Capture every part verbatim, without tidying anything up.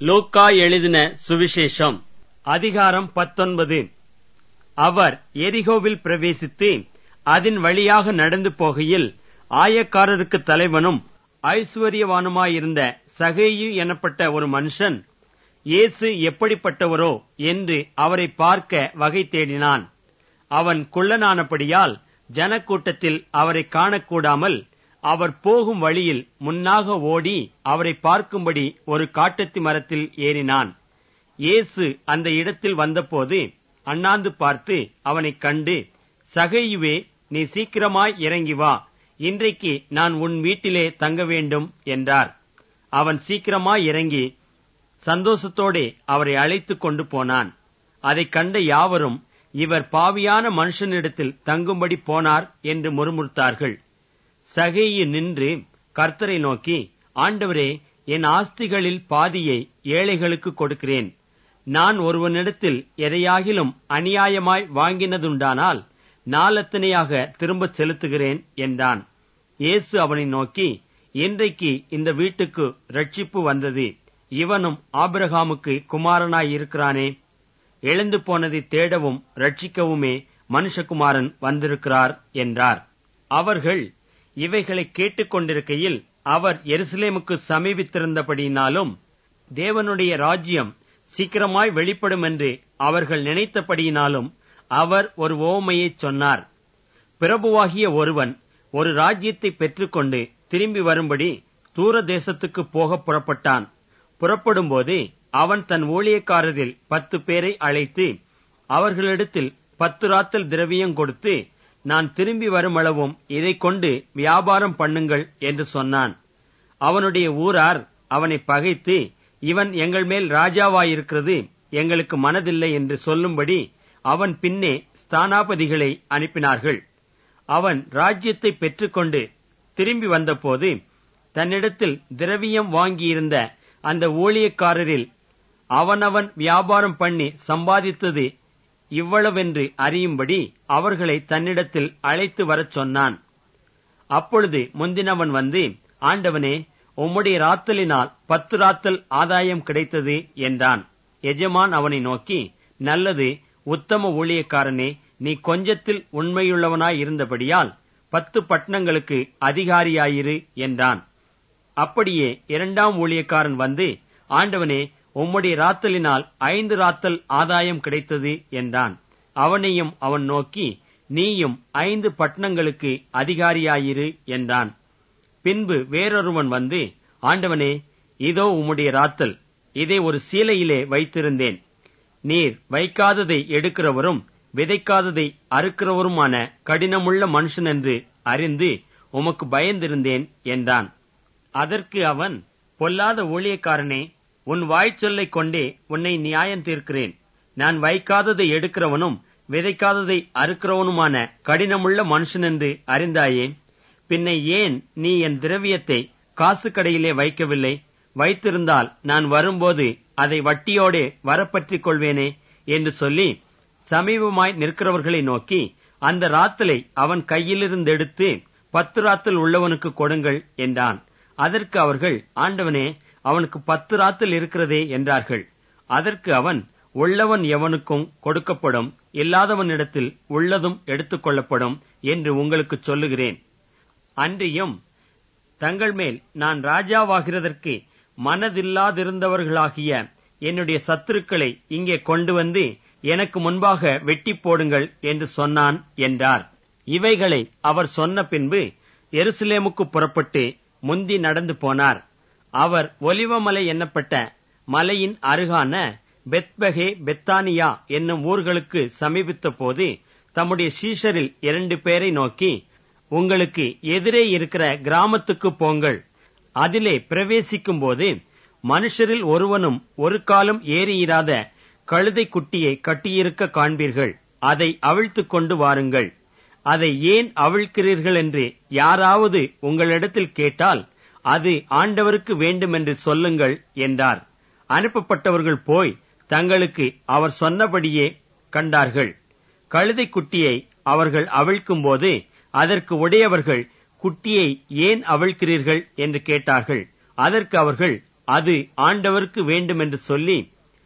லூக்கா எழுதின சுவிசேஷம் அதிகாரம் பத்தொன்பது. அவர் எரிகோவில் பிரவேசித்து அதன் வழியாக நடந்து போகையில் ஆயக்காரருக்கு தலைவனும் ஐசுவரியவானுமாயிருந்த சகேயு எனப்பட்ட ஒரு மனுஷன் இயேசு எப்படிப்பட்டவரோ என்று அவரை பார்க்க வகை தேடினான். அவன் குள்ளனானபடியால் ஜனக்கூட்டத்தில் அவரை காணக்கூடாமல் அவர் போகும் வழியில் முன்னாக ஓடி அவரை பார்க்கும்படி ஒரு காட்டத்தி மரத்தில் ஏறினான். இயேசு அந்த இடத்தில் வந்தபோது அண்ணாந்து பார்த்து அவனைக் கண்டு, சகேயுவே, நீ சீக்கிரமாய் இறங்கி வா, இன்றைக்கு நான் உன் வீட்டிலே தங்க வேண்டும் என்றார். அவன் சீக்கிரமாய் இறங்கி சந்தோஷத்தோடே அவரை அழைத்துக் கொண்டு போனான். அதைக் கண்ட யாவரும், இவர் பாவியான மனுஷனிடத்தில் தங்கும்படி போனார் என்று முறுமுறுத்தார்கள். சகேயு நின்று கர்த்தரை நோக்கி, ஆண்டவரே, என் ஆஸ்திகளில் பாதியை ஏழைகளுக்கு கொடுக்கிறேன். நான் ஒருவனிடத்தில் எதையாகிலும் அநியாயமாய் வாங்கினதுண்டானால் நாலத்தனையாக திரும்பச் செலுத்துகிறேன் என்றான். இயேசு அவனை நோக்கி, இன்றைக்கு இந்த வீட்டுக்கு ரட்சிப்பு வந்தது. இவனும் ஆபிரகாமுக்கு குமாரனாயிருக்கிறானே. எழுந்து போனதை தேடவும் ரட்சிக்கவுமே மனுஷகுமாரன் வந்திருக்கிறார் என்றார். அவர்கள் இவைகளை கேட்டுக்கொண்டிருக்கையில் அவர் எருசலேமுக்கு சமீபித்திருந்தபடியினாலும் தேவனுடைய ராஜ்யம் சீக்கிரமாய் வெளிப்படும் என்று அவர்கள் நினைத்தபடியினாலும் அவர் ஒரு உவமையைச் சொன்னார். பிரபுவாகிய ஒருவன் ஒரு ராஜ்யத்தை பெற்றுக்கொண்டு திரும்பி வரும்படி தூர தேசத்துக்கு போக புறப்பட்டான். புறப்படும்போது அவன் தன் ஊழியக்காரரில் பத்து பேரை அழைத்து அவர்களிடத்தில் பத்து ராத்தல் திரவியம் கொடுத்து, நான் திரும்பி வருமளவும் இதைக் கொண்டு வியாபாரம் பண்ணுங்கள் என்று சொன்னான். அவனுடைய ஊரார் அவனை பகைத்து, இவன் எங்கள் மேல் ராஜாவாயிருக்கிறது எங்களுக்கு மனதில்லை என்று சொல்லும்படி அவன் பின்னே ஸ்தானாபதிகளை அனுப்பினார்கள். அவன் ராஜ்யத்தை பெற்றுக்கொண்டு திரும்பி வந்தபோது தன்னிடத்தில் திரவியம் வாங்கியிருந்த அந்த ஊழியக்காரரில் அவனவன் வியாபாரம் பண்ணி சம்பாதித்தது இவ்வளவென்று அறியும்படி அவர்களை தன்னிடத்தில் அழைத்து வரச் சொன்னான். அப்பொழுது முந்தினவன் வந்து, ஆண்டவனே, உம்முடைய ராத்தலினால் பத்து ராத்தல் ஆதாயம் கிடைத்தது என்றான். எஜமான் அவனை நோக்கி, நல்லது, உத்தம ஊழியக்காரனே, நீ கொஞ்சத்தில் உண்மையுள்ளவனாயிருந்தபடியால் பத்து பட்டணங்களுக்கு அதிகாரியாயிரு என்றான். அப்படியே இரண்டாம் ஊழியக்காரன் வந்து, ஆண்டவனே, உம்முடைய ராத்தலினால் ஐந்து ராத்தல் ஆதாயம் கிடைத்தது என்றான். அவனையும் அவன் நோக்கி, நீயும் ஐந்து பட்டணங்களுக்கு அதிகாரியாயிரு என்றான். பின்பு வேறொருவன் வந்து, ஆண்டவனே, இதோ உம்முடைய ராத்தல், இதை ஒரு சீலையிலே வைத்திருந்தேன். நீர் வைக்காததை எடுக்கிறவரும் விதைக்காததை அறுக்கிறவருமான கடினமுள்ள மனுஷன் என்று அறிந்து உமக்கு பயந்திருந்தேன் என்றான். அதற்கு அவன், பொல்லாத ஊழியக்காரனே, உன் வாய்ச்சொல்லைக் கொண்டே உன்னை நியாயம் தீர்க்கிறேன். நான் வைக்காததை எடுக்கிறவனும் விதைக்காததை அறுக்கிறவனுமான கடினமுள்ள மனுஷன் என்று அறிந்தாயே. பின்ன ஏன் நீ என் திரவியத்தை காசு கடையிலே வைக்கவில்லை? வைத்திருந்தால் நான் வரும்போது அதை வட்டியோடே வரப்பற்றிக் கொள்வேனே என்று சொல்லி சமீபமாய் நிற்கிறவர்களை நோக்கி, அந்த ராத்தலை அவன் கையிலிருந்தெடுத்து பத்து ராத்தல் உள்ளவனுக்கு கொடுங்கள் என்றான். அதற்கு அவர்கள், ஆண்டவனே, அவனுக்கு பத்து ராத்தல் இருக்கிறதே என்றார்கள். அதற்கு அவன், உள்ளவன் எவனுக்கும் கொடுக்கப்படும், இல்லாதவனிடத்தில் உள்ளதும் எடுத்துக் கொள்ளப்படும் என்று உங்களுக்கு சொல்லுகிறேன். அன்றியும் தங்கள் மேல் நான் ராஜாவாகிறதற்கு மனதில்லாதிருந்தவர்களாகிய என்னுடைய சத்துருக்களை இங்கே கொண்டு வந்து எனக்கு முன்பாக வெட்டி போடுங்கள் என்று சொன்னான் என்றார். இவைகளை அவர் சொன்ன பின்பு எருசலேமுக்கு புறப்பட்டு முந்தி நடந்து போனார். அவர் ஒலிவமலை என்னப்பட்ட மலையின் அருகான பெத்பகே பெத்தானியா என்னும் ஊர்களுக்கு சமீபித்த போது தம்முடைய சீஷரில் இரண்டு பேரை நோக்கி, உங்களுக்கு எதிரே இருக்கிற கிராமத்துக்கு போங்கள். அதிலே பிரவேசிக்கும் போது மனுஷரில் ஒருவனும் ஒரு காலம் ஏறியிராத கழுதை குட்டியை கட்டியிருக்க காண்பீர்கள். அதை அவிழ்த்துக் கொண்டு வாருங்கள். அதை ஏன் அவிழ்க்கிறீர்கள் என்று யாராவது உங்களிடத்தில் கேட்டால் அது ஆண்டவருக்கு வேண்டுமென்று சொல்லுங்கள் என்றார். அனுப்பப்பட்டவர்கள் போய் தங்களுக்கு அவர் சொன்னபடியே கண்டார்கள். கழுதை குட்டியை அவர்கள் அவிழ்க்கும்போது அதற்கு உடையவர்கள், குட்டியை ஏன் அவிழ்க்கிறீர்கள் என்று கேட்டார்கள். அதற்கு அவர்கள், அது ஆண்டவருக்கு வேண்டுமென்று சொல்லி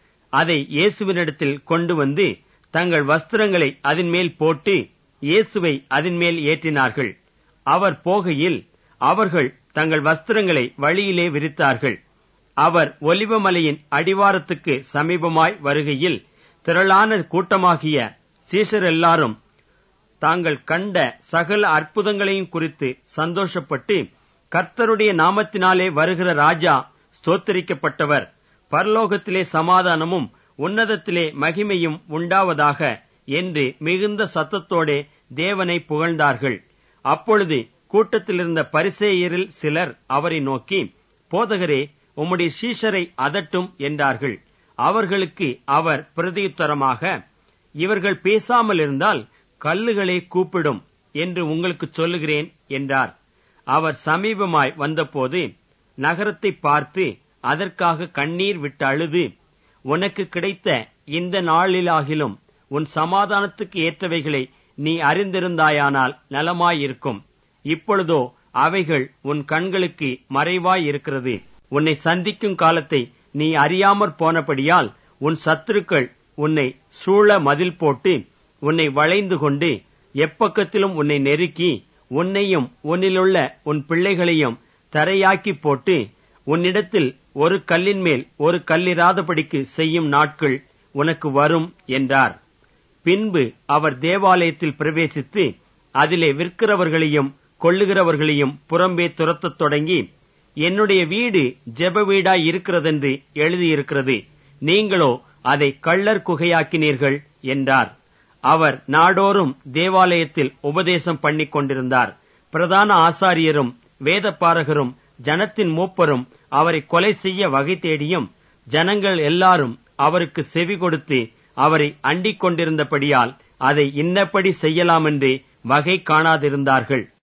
அதை இயேசுவினிடத்தில் கொண்டு வந்து தங்கள் வஸ்திரங்களை அதன் மேல் போட்டு இயேசுவை அதன் மேல் ஏற்றினார்கள். அவர் போகையில் அவர்கள் தங்கள் வஸ்திரங்களை வழியிலே விரித்தார்கள். அவர் ஒலிவமலையின் அடிவாரத்துக்கு சமீபமாய் வருகையில் திரளான கூட்டமாகிய சீஷரெல்லாரும் தாங்கள் கண்ட சகல அற்புதங்களையும் குறித்து சந்தோஷப்பட்டு, கர்த்தருடைய நாமத்தினாலே வருகிற ராஜா ஸ்தோத்தரிக்கப்பட்டவர், பரலோகத்திலே சமாதானமும் உன்னதத்திலே மகிமையும் உண்டாவதாக என்று மிகுந்த சத்தத்தோடே தேவனை புகழ்ந்தார்கள். அப்பொழுது கூட்டத்திலிருந்த பரிசேயரில் சிலர் அவரை நோக்கி, போதகரே, உம்முடைய சீஷரை அதட்டும் என்றார்கள். அவர்களுக்கு அவர் பிரதியுத்தரமாக, இவர்கள் பேசாமல் இருந்தால் கல்லுகளே கூப்பிடும் என்று உங்களுக்கு சொல்லுகிறேன் என்றார். அவர் சமீபமாய் வந்தபோது நகரத்தை பார்த்து அதற்காக கண்ணீர் விட்டு அழுது, உனக்கு கிடைத்த இந்த நாளிலாகிலும் உன் சமாதானத்துக்கு ஏற்றவைகளை நீ அறிந்திருந்தாயானால் நலமாயிருக்கும். இப்பொழுதோ அவைகள் உன் கண்களுக்கு மறைவாயிருக்கிறது. உன்னை சந்திக்கும் காலத்தை நீ அறியாமற் போனபடியால் உன் சத்துருக்கள் உன்னை சூழ மதில் போட்டு உன்னை வளைந்து கொண்டு எப்பக்கத்திலும் உன்னை நெருக்கி உன்னையும் உன்னிலுள்ள உன் பிள்ளைகளையும் தரையாக்கி போட்டு உன்னிடத்தில் ஒரு கல்லின் மேல் ஒரு கல்லிராதபடிக்கு செய்யும் நாட்கள் உனக்கு வரும் என்றார். பின்பு அவர் தேவாலயத்தில் பிரவேசித்து அதிலே விற்கிறவர்களையும் கொள்ளுகிறவர்களையும் புறம்பே துரத்தத் தொடங்கி, என்னுடைய வீடு ஜெப வீடாய் இருக்கிறதென்று எழுதியிருக்கிறது, நீங்களோ அதை கள்ளர் குகையாக்கினீர்கள் என்றார். அவர் நாடோறும் தேவாலயத்தில் உபதேசம் பண்ணிக் கொண்டிருந்தார். பிரதான ஆசாரியரும் வேதபாரகரும் ஜனத்தின் மூப்பரும் அவரை கொலை செய்ய வகை தேடியும் ஜனங்கள் எல்லாரும் அவருக்கு செவி கொடுத்து அவரை அண்டிக் கொண்டிருந்தபடியால் அதை இன்னபடி செய்யலாமென்று வகை காணாதிருந்தார்கள்.